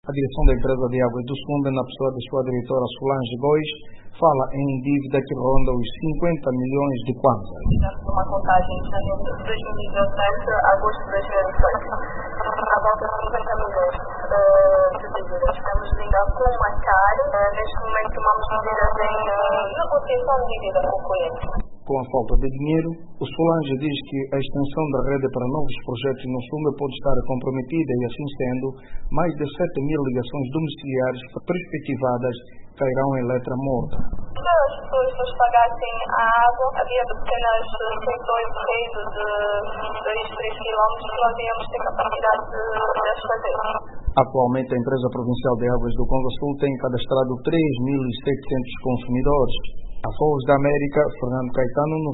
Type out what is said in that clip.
A direção da empresa de águas do Sumbe, na pessoa de sua diretora Solange Góes, fala em dívida que ronda os 50 milhões de kwanzas. Uma contagem de janeiro de 2017 a agosto de 2018, a volta de 50 milhões de dívida. Estamos lidando com uma cara. Neste momento tomamos medidas em negociação de dívida com o cliente. Com a falta de dinheiro, o Solange diz que a extensão da rede para novos projetos no Sumbe pode estar comprometida e, assim sendo, mais de 7.000 ligações domiciliares perspectivadas cairão em letra morta. Se as pessoas nos pagassem a água, havia pequenas secções de rede de 2-3 quilómetros que nós íamos ter capacidade de as fazer. Atualmente, a empresa provincial de águas do Congo Sul tem cadastrado 3.700 consumidores. A Voz da América, Fernando Caetano, no